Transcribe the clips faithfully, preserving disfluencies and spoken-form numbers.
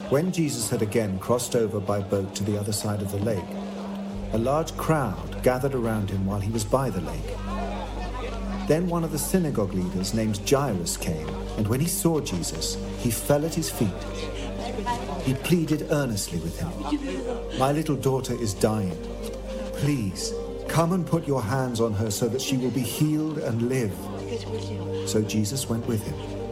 When Jesus had again crossed over by boat to the other side of the lake, a large crowd gathered around him while he was by the lake. Then one of the synagogue leaders named Jairus came, and when he saw Jesus, he fell at his feet. He pleaded earnestly with him, "My little daughter is dying. Please, come and put your hands on her so that she will be healed and live." So Jesus went with him.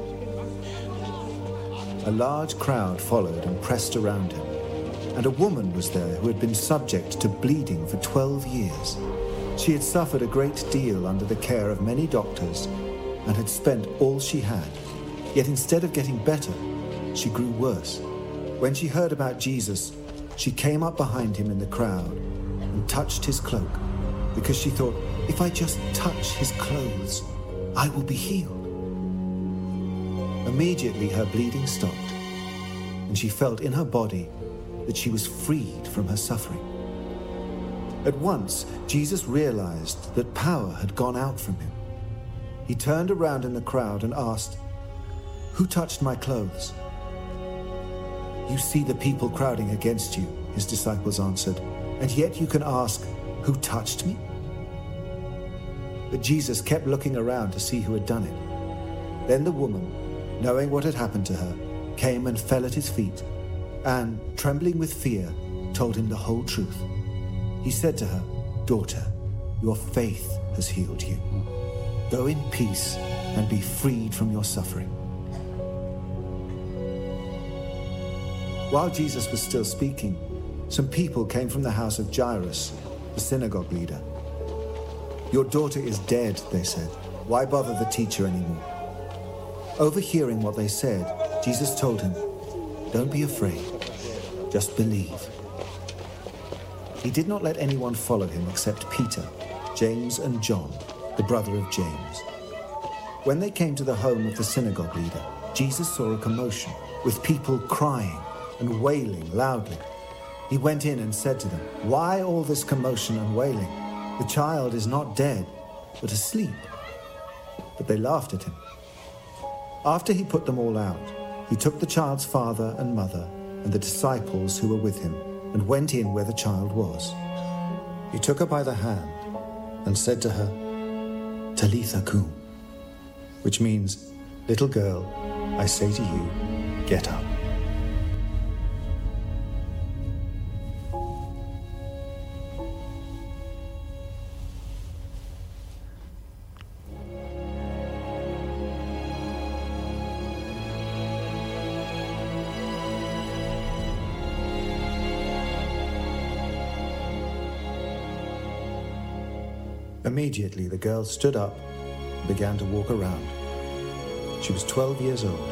A large crowd followed and pressed around him, and a woman was there who had been subject to bleeding for twelve years. She had suffered a great deal under the care of many doctors and had spent all she had. Yet instead of getting better, she grew worse. When she heard about Jesus, she came up behind him in the crowd and touched his cloak, because she thought, "If I just touch his clothes, I will be healed." Immediately her bleeding stopped, and she felt in her body that she was freed from her suffering. At once, Jesus realized that power had gone out from him. He turned around in the crowd and asked, "Who touched my clothes?" "You see the people crowding against you," his disciples answered, "and yet you can ask, 'Who touched me?'" But Jesus kept looking around to see who had done it. Then the woman, knowing what had happened to her, came and fell at his feet, and, trembling with fear, told him the whole truth. He said to her, "Daughter, your faith has healed you. Go in peace and be freed from your suffering." While Jesus was still speaking, some people came from the house of Jairus, the synagogue leader. "Your daughter is dead," they said. "Why bother the teacher anymore?" Overhearing what they said, Jesus told him, "Don't be afraid, just believe." He did not let anyone follow him except Peter, James, and John, the brother of James. When they came to the home of the synagogue leader, Jesus saw a commotion, with people crying and wailing loudly. He went in and said to them, "Why all this commotion and wailing? The child is not dead, but asleep." But they laughed at him. After he put them all out, he took the child's father and mother and the disciples who were with him and went in where the child was. He took her by the hand and said to her, "Talitha kum," which means, "Little girl, I say to you, get up." Immediately the girl stood up and began to walk around. She was twelve years old.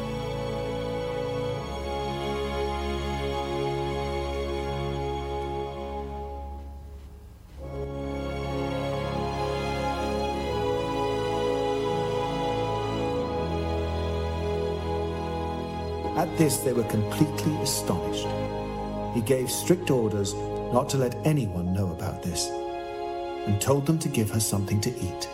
At this they were completely astonished. He gave strict orders not to let anyone know about this, and told them to give her something to eat.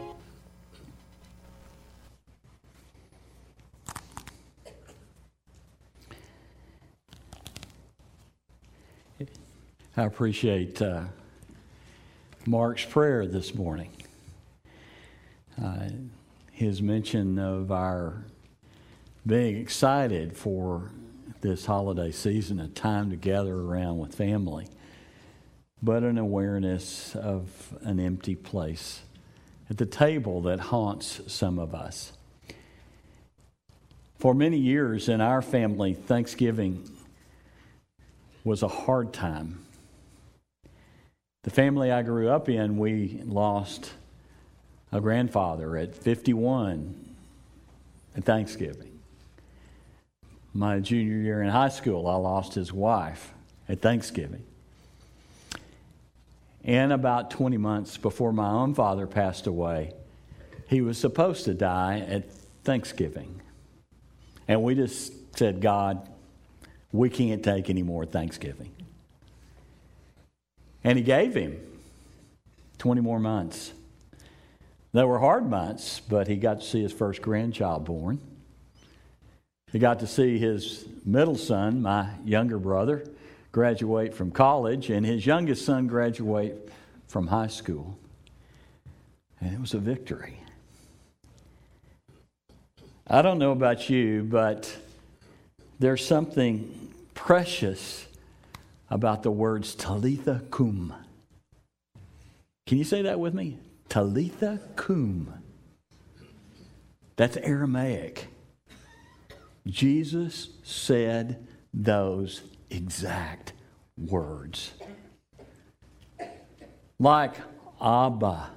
I appreciate uh, Mark's prayer this morning. Uh, his mention of our being excited for this holiday season, a time to gather around with family, but an awareness of an empty place at the table that haunts some of us. For many years in our family, Thanksgiving was a hard time. The family I grew up in, we lost a grandfather at fifty-one at Thanksgiving. My junior year in high school, I lost his wife at Thanksgiving. And about twenty months before my own father passed away, he was supposed to die at Thanksgiving. And we just said, "God, we can't take any more Thanksgiving." And he gave him twenty more months. They were hard months, but he got to see his first grandchild born. He got to see his middle son, my younger brother, graduate from college, and his youngest son graduate from high school. And it was a victory. I don't know about you, but there's something precious about the words Talitha cum. Can you say that with me? Talitha cum. That's Aramaic. Jesus said those exact words. Like Abba,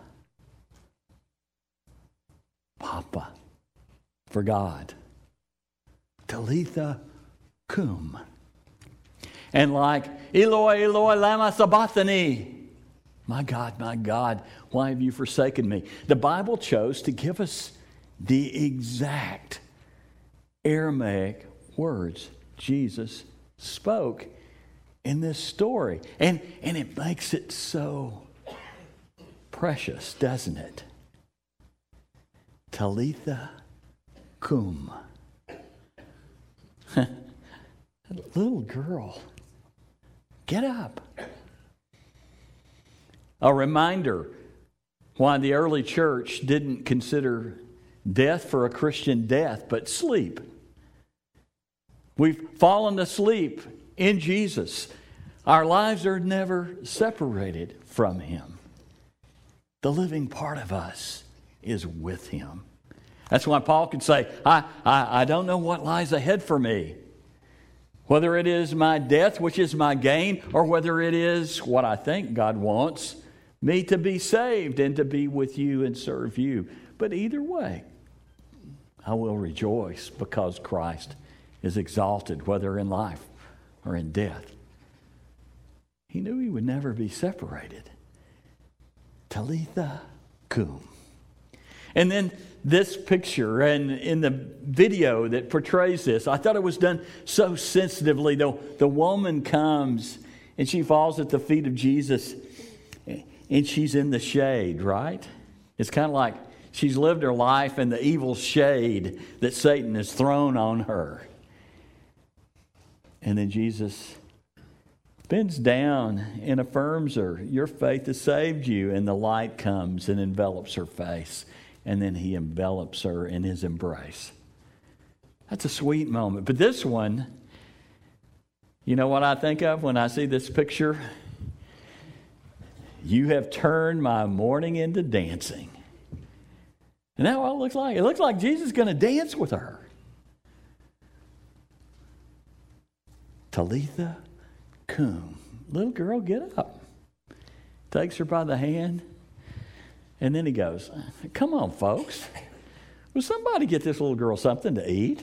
Papa, for God. Talitha cum. And like Eloi, Eloi, lama sabachthani. My God, my God, why have you forsaken me? The Bible chose to give us the exact Aramaic words Jesus spoke in this story. And, and it makes it so precious, doesn't it? Talitha cum. Little girl, get up. A reminder why the early church didn't consider death for a Christian death, but sleep. We've fallen asleep in Jesus. Our lives are never separated from Him. The living part of us is with Him. That's why Paul could say, I, I, I don't know what lies ahead for me. Whether it is my death, which is my gain, or whether it is what I think God wants, me to be saved and to be with you and serve you. But either way, I will rejoice because Christ is exalted, whether in life or in death. He knew he would never be separated. Talitha cum. And then this picture and in the video that portrays this, I thought it was done so sensitively. The, the woman comes and she falls at the feet of Jesus and she's in the shade, right? It's kind of like she's lived her life in the evil shade that Satan has thrown on her. And then Jesus bends down and affirms her. Your faith has saved you. And the light comes and envelops her face. And then he envelops her in his embrace. That's a sweet moment. But this one, you know what I think of when I see this picture? You have turned my mourning into dancing. And that's what it looks like. It looks like Jesus is going to dance with her. Talitha cum. Little girl, get up. Takes her by the hand. And then he goes, come on, folks. Will somebody get this little girl something to eat?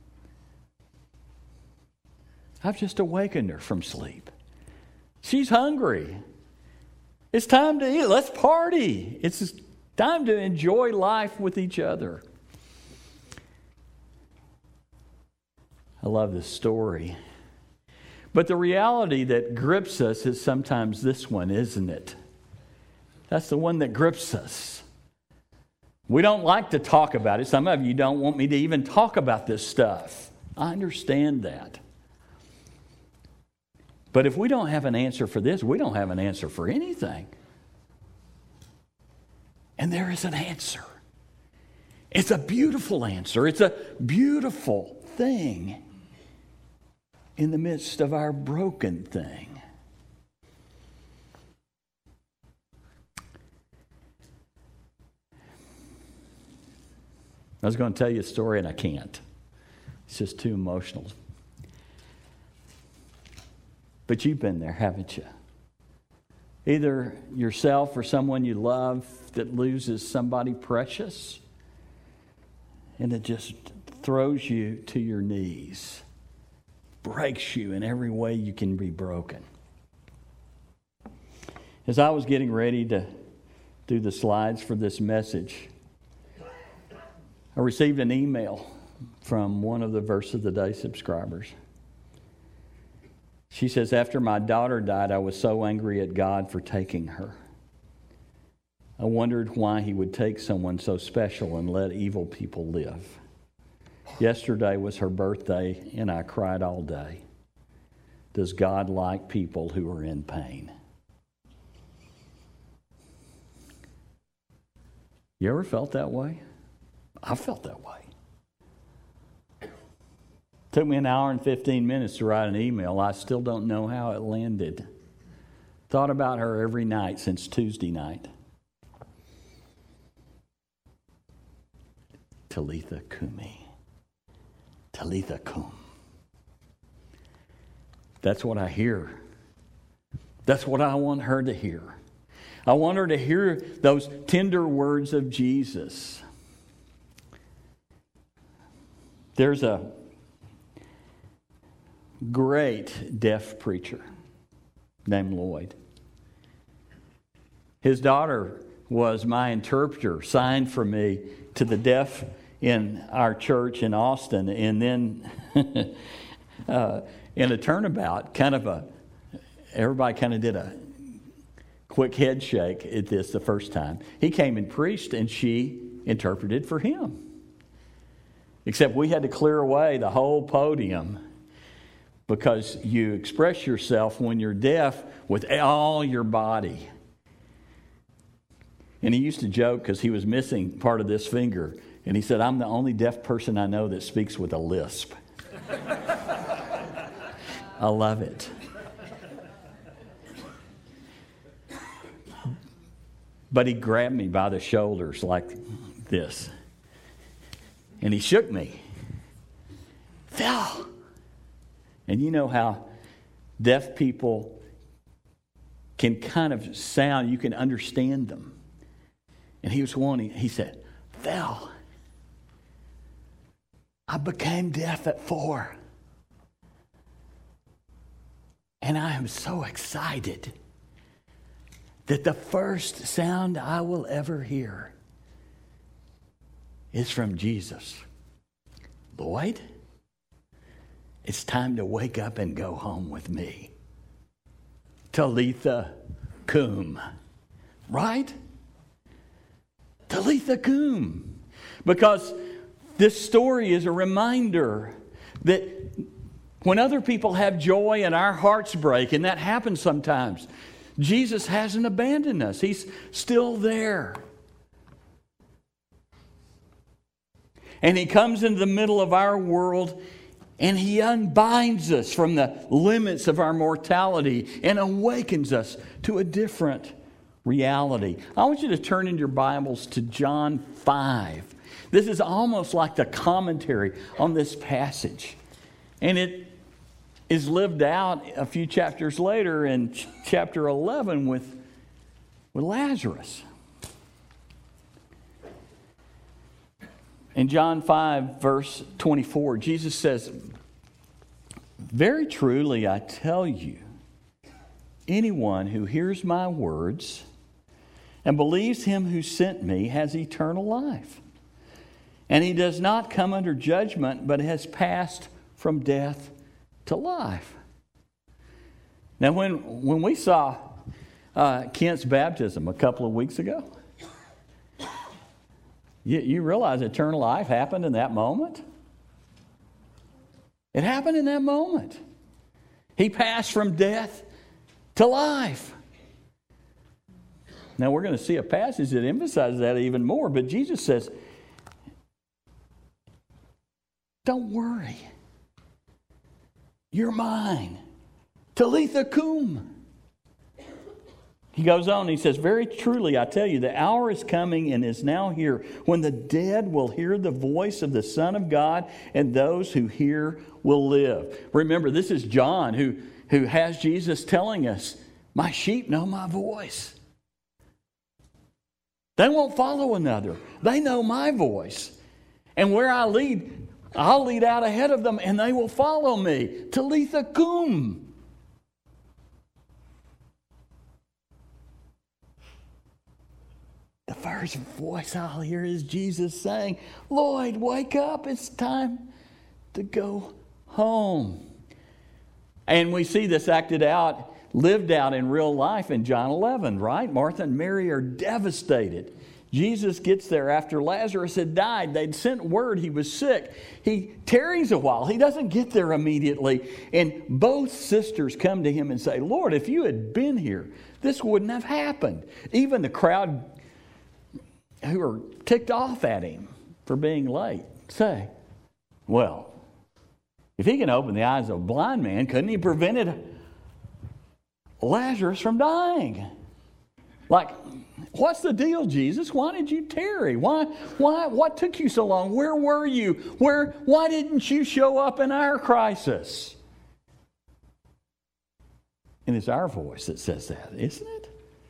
I've just awakened her from sleep. She's hungry. It's time to eat. Let's party. It's time to enjoy life with each other. I love this story. But the reality that grips us is sometimes this one, isn't it? That's the one that grips us. We don't like to talk about it. Some of you don't want me to even talk about this stuff. I understand that. But if we don't have an answer for this, we don't have an answer for anything. And there is an answer. It's a beautiful answer. It's a beautiful thing in the midst of our broken thing. I was going to tell you a story and I can't. It's just too emotional. But you've been there, haven't you? Either yourself or someone you love that loses somebody precious, and it just throws you to your knees, breaks you in every way you can be broken. As I was getting ready to do the slides for this message, I received an email from one of the Verse of the Day subscribers. She says, after my daughter died, I was so angry at God for taking her. I wondered why He would take someone so special and let evil people live. Yesterday was her birthday, and I cried all day. Does God like people who are in pain? You ever felt that way? I felt that way. Took me an hour and fifteen minutes to write an email. I still don't know how it landed. Thought about her every night since Tuesday night. Talitha Kumi. Talitha Kum. That's what I hear. That's what I want her to hear. I want her to hear those tender words of Jesus. There's a great deaf preacher named Lloyd. His daughter was my interpreter, signed for me to the deaf in our church in Austin, and then uh, in a turnabout, kind of a, everybody kind of did a quick head shake at this the first time. He came and preached, and she interpreted for him. Except we had to clear away the whole podium because you express yourself when you're deaf with all your body. And he used to joke because he was missing part of this finger. And he said, I'm the only deaf person I know that speaks with a lisp. I love it. But he grabbed me by the shoulders like this. And he shook me. Phil! And you know how deaf people can kind of sound, you can understand them. And he was wanting, he said, Phil, I became deaf at four. And I am so excited that the first sound I will ever hear is from Jesus. Lloyd, it's time to wake up and go home with me. Talitha Kum. Right? Talitha Kum. Because this story is a reminder that when other people have joy and our hearts break, and that happens sometimes, Jesus hasn't abandoned us. He's still there. And He comes into the middle of our world and He unbinds us from the limits of our mortality and awakens us to a different reality. I want you to turn in your Bibles to John five. This is almost like the commentary on this passage. And it is lived out a few chapters later in ch- chapter eleven with, with Lazarus. In John five, verse twenty-four, Jesus says, very truly I tell you, anyone who hears my words and believes Him who sent me has eternal life. And he does not come under judgment, but has passed from death to life. Now, when, when we saw uh, Kent's baptism a couple of weeks ago, you, you realize eternal life happened in that moment? It happened in that moment. He passed from death to life. Now, we're going to see a passage that emphasizes that even more, but Jesus says, don't worry. You're mine. Talitha Kum. He goes on, he says, very truly, I tell you, the hour is coming and is now here when the dead will hear the voice of the Son of God, and those who hear will live. Remember, this is John who, who has Jesus telling us, my sheep know my voice. They won't follow another. They know my voice. And where I lead, I'll lead out ahead of them and they will follow me. Talitha Kum. The first voice I'll hear is Jesus saying, Lloyd, wake up. It's time to go home. And we see this acted out, lived out in real life in John eleven, right? Martha and Mary are devastated. Jesus gets there after Lazarus had died. They'd sent word he was sick. He tarries a while. He doesn't get there immediately. And both sisters come to him and say, Lord, if you had been here, this wouldn't have happened. Even the crowd who are ticked off at him for being late say, well, if he can open the eyes of a blind man, couldn't he prevented Lazarus from dying? Like, what's the deal, Jesus? Why did you tarry? Why, why, what took you so long? Where were you? Where, why didn't you show up in our crisis? And it's our voice that says that, isn't it?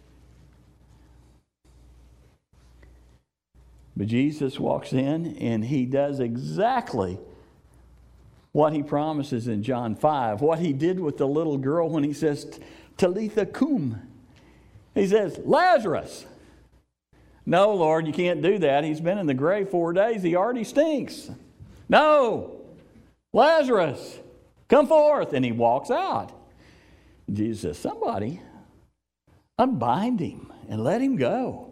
But Jesus walks in and he does exactly what he promises in John five, what he did with the little girl when he says, Talitha cum. He says, Lazarus. No, Lord, you can't do that. He's been in the grave four days. He already stinks. No, Lazarus, come forth. And he walks out. Jesus says, somebody, unbind him and let him go.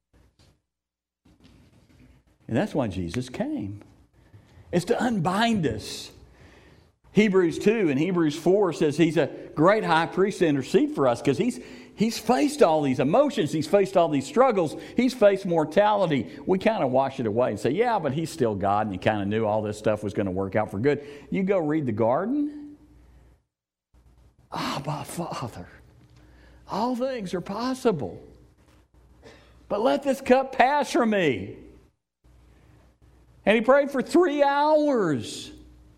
And that's why Jesus came. It's to unbind us. Hebrews two and Hebrews four says he's a great high priest to intercede for us because he's He's faced all these emotions. He's faced all these struggles. He's faced mortality. We kind of wash it away and say, yeah, but he's still God, and he kind of knew all this stuff was going to work out for good. You go read the garden. Abba, Father, all things are possible. But let this cup pass from me. And he prayed for three hours.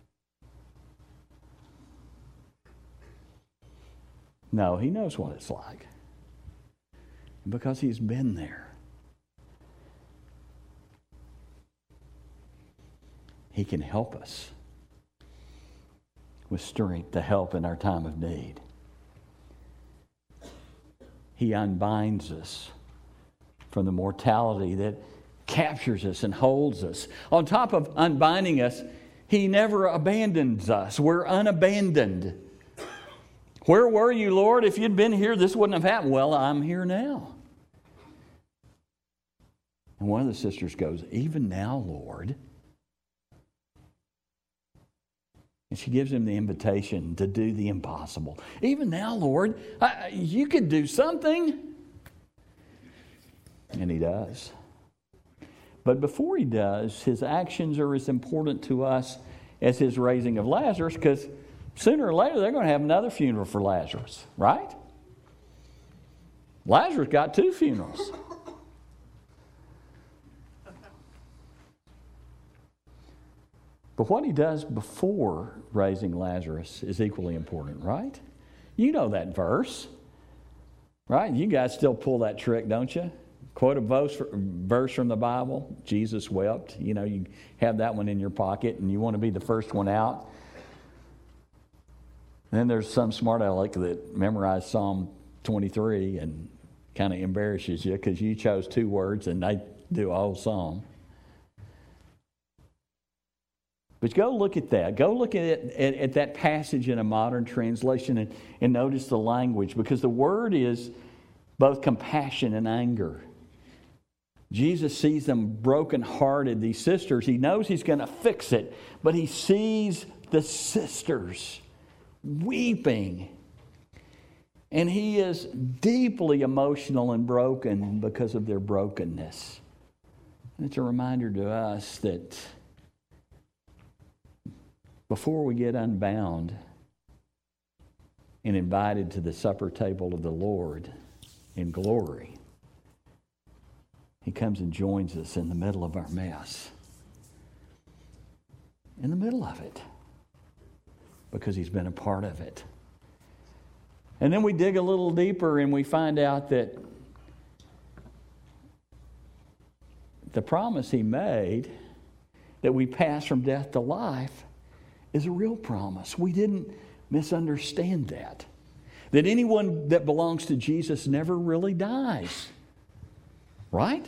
No, he knows what it's like. Because he's been there. He can help us with strength to help in our time of need. He unbinds us from the mortality that captures us and holds us. On top of unbinding us, he never abandons us. We're unabandoned. Where were you, Lord? If you'd been here, this wouldn't have happened. Well, I'm here now. And one of the sisters goes, even now, Lord. And she gives him the invitation to do the impossible. Even now, Lord, I, you could do something. And he does. But before he does, his actions are as important to us as his raising of Lazarus, because sooner or later, they're going to have another funeral for Lazarus, right? Lazarus got two funerals. But what he does before raising Lazarus is equally important, right? You know that verse, right? You guys still pull that trick, don't you? Quote a verse from the Bible, Jesus wept. You know, you have that one in your pocket and you want to be the first one out. Then there's some smart aleck that memorized Psalm twenty-three and kind of embarrasses you because you chose two words and they do a whole psalm. But go look at that. Go look at, it, at, at that passage in a modern translation and, and notice the language, because the word is both compassion and anger. Jesus sees them brokenhearted, these sisters. He knows he's going to fix it, but he sees the sisters weeping. And he is deeply emotional and broken because of their brokenness. And it's a reminder to us that before we get unbound and invited to the supper table of the Lord in glory, he comes and joins us in the middle of our mess. In the middle of it. Because he's been a part of it. And then we dig a little deeper and we find out that the promise he made that we pass from death to life is a real promise. We didn't misunderstand that. That anyone that belongs to Jesus never really dies. Right?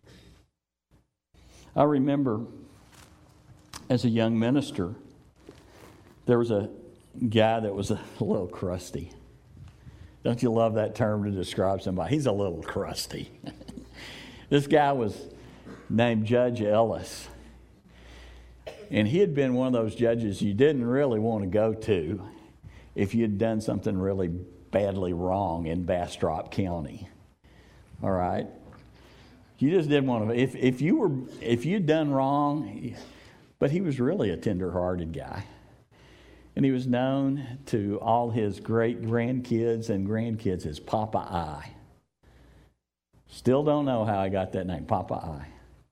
I remember as a young minister, there was a guy that was a little crusty. Don't you love that term to describe somebody? He's a little crusty. This guy was named Judge Ellis. And he had been one of those judges you didn't really want to go to if you'd done something really badly wrong in Bastrop County. All right? You just didn't want to. If, if you were, if you'd done wrong, but he was really a tender-hearted guy. And he was known to all his great-grandkids and grandkids as Papa I. Still don't know how I got that name, Papa I.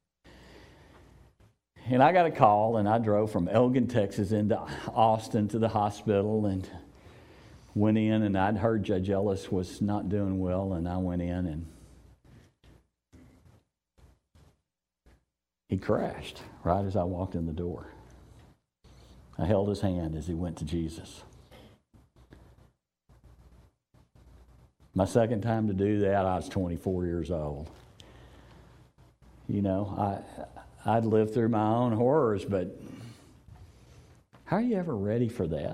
And I got a call, and I drove from Elgin, Texas, into Austin to the hospital and went in, and I'd heard Judge Ellis was not doing well, and I went in, and he crashed right as I walked in the door. I held his hand as he went to Jesus. My second time to do that, I was twenty-four years old. You know, I... I'd lived through my own horrors, but how are you ever ready for that?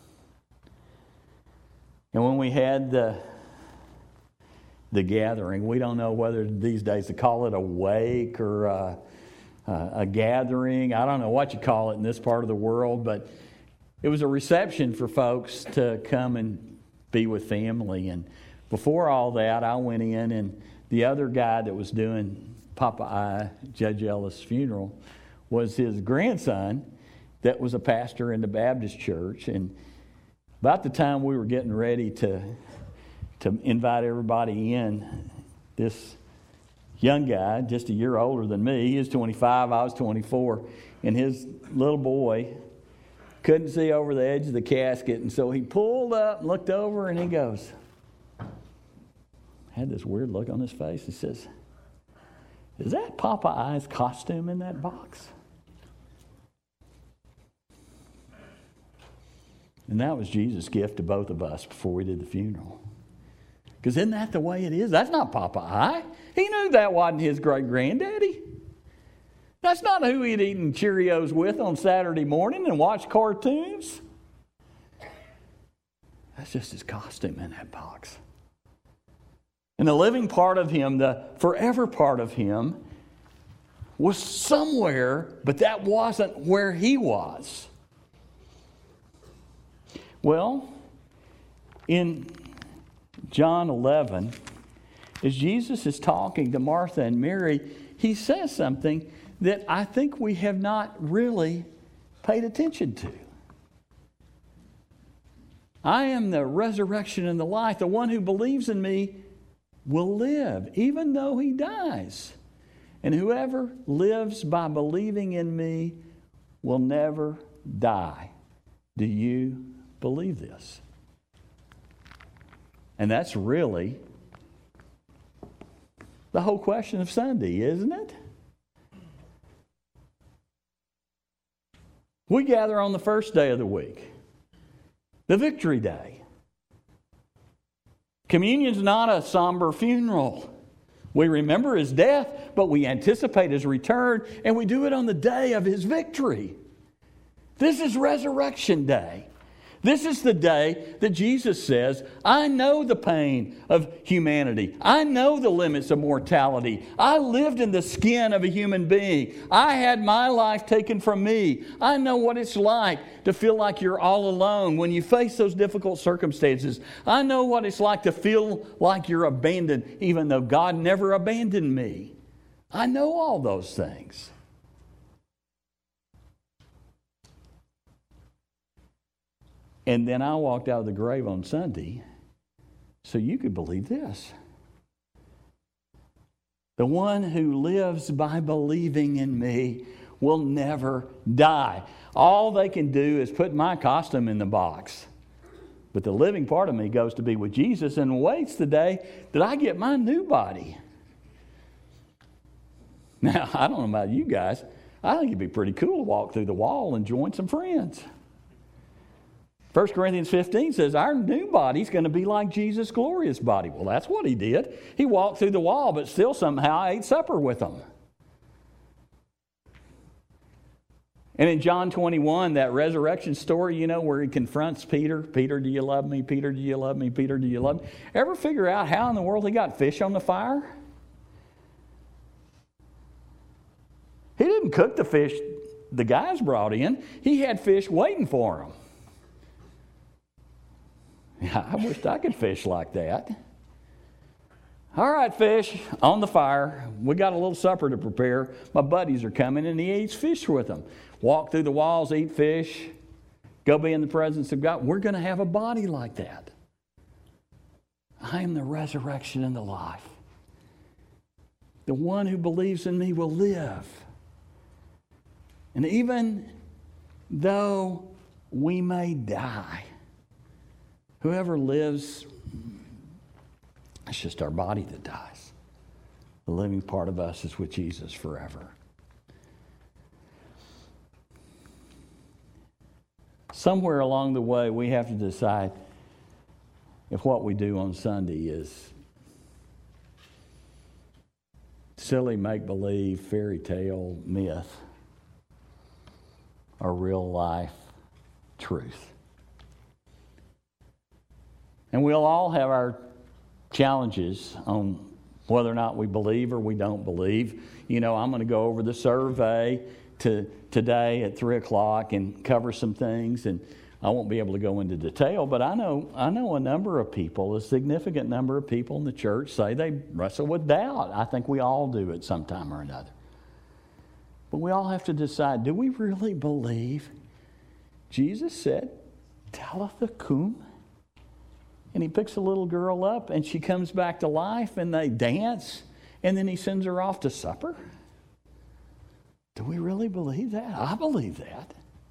And when we had the, the gathering, we don't know whether these days to call it a wake or a, a, a gathering. I don't know what you call it in this part of the world, but it was a reception for folks to come and be with family. And before all that, I went in, and the other guy that was doing Papa I, Judge Ellis' funeral, was his grandson that was a pastor in the Baptist church. And about the time we were getting ready to, to invite everybody in, this young guy, just a year older than me, he was twenty-five, I was twenty-four, and his little boy couldn't see over the edge of the casket, and so he pulled up and looked over, and he goes, had this weird look on his face. He says, "Is that Papa I's costume in that box?" And that was Jesus' gift to both of us before we did the funeral. Because isn't that the way it is? That's not Papa I. He knew that wasn't his great-granddaddy. That's not who he'd eaten Cheerios with on Saturday morning and watched cartoons. That's just his costume in that box. And the living part of him, the forever part of him, was somewhere, but that wasn't where he was. Well, in John eleven, as Jesus is talking to Martha and Mary, he says something that I think we have not really paid attention to. I am the resurrection and the life. The one who believes in me will live, even though he dies. And whoever lives by believing in me will never die. Do you believe this? And that's really the whole question of Sunday, isn't it? We gather on the first day of the week, the Victory Day. Communion's not a somber funeral. We remember his death, but we anticipate his return, and we do it on the day of his victory. This is Resurrection Day. This is the day that Jesus says, I know the pain of humanity. I know the limits of mortality. I lived in the skin of a human being. I had my life taken from me. I know what it's like to feel like you're all alone when you face those difficult circumstances. I know what it's like to feel like you're abandoned, even though God never abandoned me. I know all those things. And then I walked out of the grave on Sunday so you could believe this. The one who lives by believing in me will never die. All they can do is put my costume in the box. But the living part of me goes to be with Jesus and waits the day that I get my new body. Now, I don't know about you guys. I think it'd be pretty cool to walk through the wall and join some friends. First Corinthians fifteen says our new body's going to be like Jesus' glorious body. Well, that's what he did. He walked through the wall, but still somehow ate supper with them. And in John twenty-one, that resurrection story, you know, where he confronts Peter. Peter, do you love me? Peter, do you love me? Peter, do you love me? Ever figure out how in the world he got fish on the fire? He didn't cook the fish the guys brought in. He had fish waiting for him. Yeah, I wished I could fish like that. All right, fish, on the fire. We got a little supper to prepare. My buddies are coming, and he eats fish with them. Walk through the walls, eat fish, go be in the presence of God. We're going to have a body like that. I am the resurrection and the life. The one who believes in me will live. And even though we may die, whoever lives, it's just our body that dies. The living part of us is with Jesus forever. Somewhere along the way, we have to decide if what we do on Sunday is silly make-believe, fairy tale, myth, or real life truth. And we'll all have our challenges on whether or not we believe or we don't believe. You know, I'm going to go over the survey to today at three o'clock and cover some things, and I won't be able to go into detail, but I know I know a number of people, a significant number of people in the church say they wrestle with doubt. I think we all do at some time or another. But we all have to decide, do we really believe? Jesus said, Talitha cum. And he picks a little girl up and she comes back to life and they dance and then he sends her off to supper. Do we really believe that? I believe that.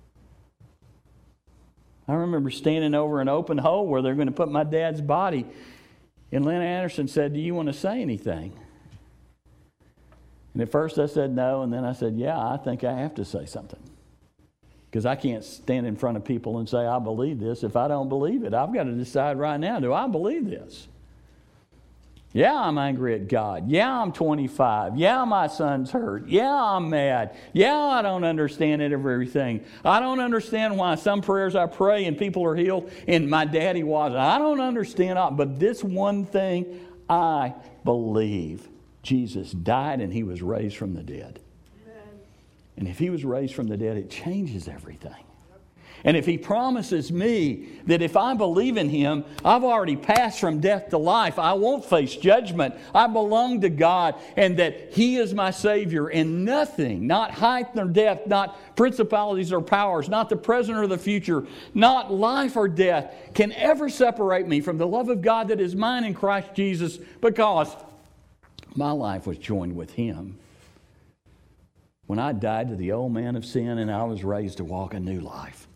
I remember standing over an open hole where they're going to put my dad's body, and Lynn Anderson said, do you want to say anything? And at first I said no, and then I said, yeah, I think I have to say something. Because I can't stand in front of people and say, I believe this. If I don't believe it, I've got to decide right now, do I believe this? Yeah, I'm angry at God. Yeah, I'm twenty-five. Yeah, my son's hurt. Yeah, I'm mad. Yeah, I don't understand it everything. I don't understand why some prayers I pray and people are healed and my daddy wasn't. I don't understand. But this one thing I believe. Jesus died and he was raised from the dead. Amen. And if he was raised from the dead, it changes everything. And if he promises me that if I believe in him, I've already passed from death to life. I won't face judgment. I belong to God and that he is my Savior. And nothing, not height nor depth, not principalities or powers, not the present or the future, not life or death can ever separate me from the love of God that is mine in Christ Jesus, because my life was joined with him. When I died to the old man of sin and I was raised to walk a new life.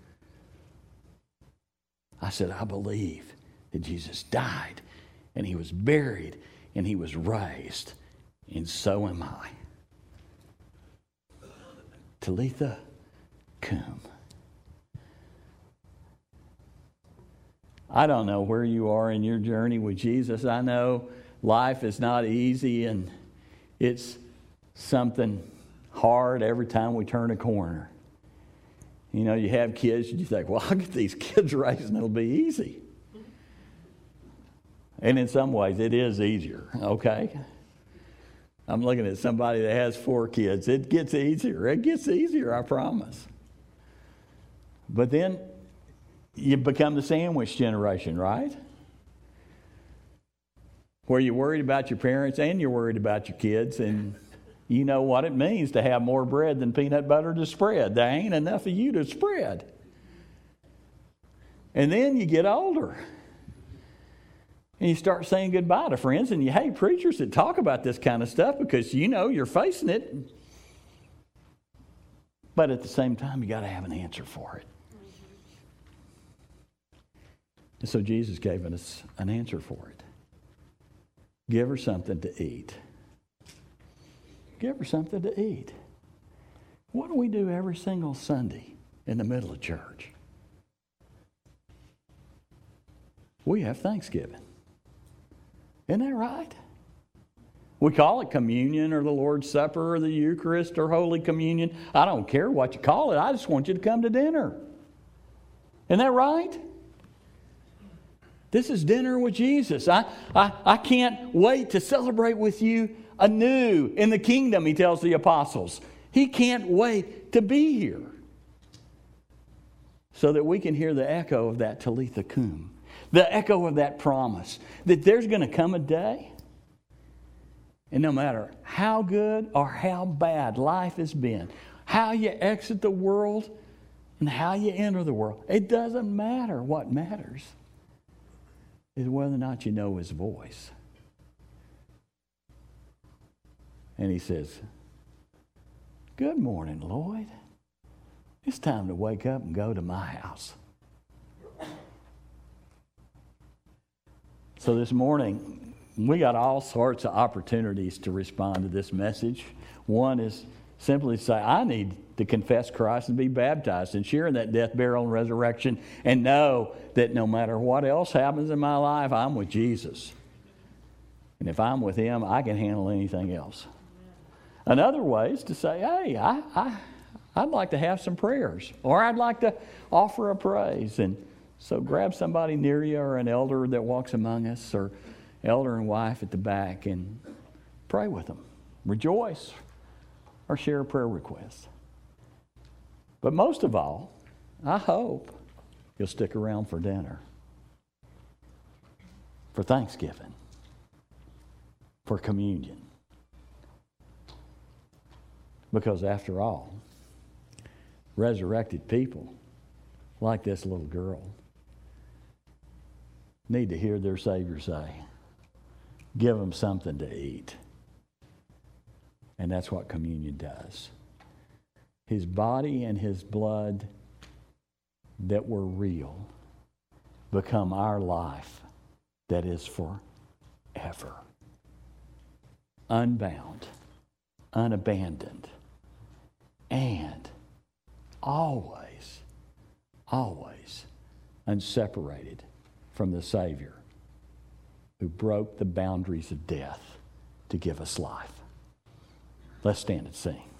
I said, I believe that Jesus died and he was buried and he was raised, and so am I. Talitha cum. I don't know where you are in your journey with Jesus. I know life is not easy and it's something hard every time we turn a corner. You know, you have kids and you think, well, I'll get these kids raised and it'll be easy. And in some ways, it is easier, okay? I'm looking at somebody that has four kids. It gets easier. It gets easier, I promise. But then you become the sandwich generation, right? Where you're worried about your parents and you're worried about your kids, and you know what it means to have more bread than peanut butter to spread. There ain't enough of you to spread. And then you get older. And you start saying goodbye to friends, and you hate preachers that talk about this kind of stuff because you know you're facing it. But at the same time, you got to have an answer for it. And so Jesus gave us an answer for it. Give her something to eat. Give her something to eat. What do we do every single Sunday in the middle of church? We have Thanksgiving. Isn't that right? We call it communion or the Lord's Supper or the Eucharist or Holy Communion. I don't care what you call it. I just want you to come to dinner. Isn't that right? This is dinner with Jesus. I, I, I can't wait to celebrate with you anew in the kingdom, he tells the apostles. He He can't wait to be here so that we can hear the echo of that Talitha Kum, the echo of that promise that there's going to come a day, and no matter how good or how bad life has been, how you exit the world and how you enter the world, it doesn't matter. What matters is whether or not you know His voice. And He says, "Good morning, Lloyd. It's time to wake up and go to my house." So this morning, we got all sorts of opportunities to respond to this message. One is simply to say, I need to confess Christ and be baptized and share in that death, burial, and resurrection, and know that no matter what else happens in my life, I'm with Jesus. And if I'm with Him, I can handle anything else. Another way is to say, hey, I, I, I'd like to have some prayers, or I'd like to offer a praise. And so grab somebody near you, or an elder that walks among us, or elder and wife at the back, and pray with them. Rejoice, or share a prayer request. But most of all, I hope you'll stick around for dinner, for Thanksgiving, for communion. Because after all, resurrected people, like this little girl, need to hear their Savior say, give them something to eat. And that's what communion does. His body and His blood that were real become our life that is forever. Unbound, unabandoned, and always, always unseparated from the Savior who broke the boundaries of death to give us life. Let's stand and sing.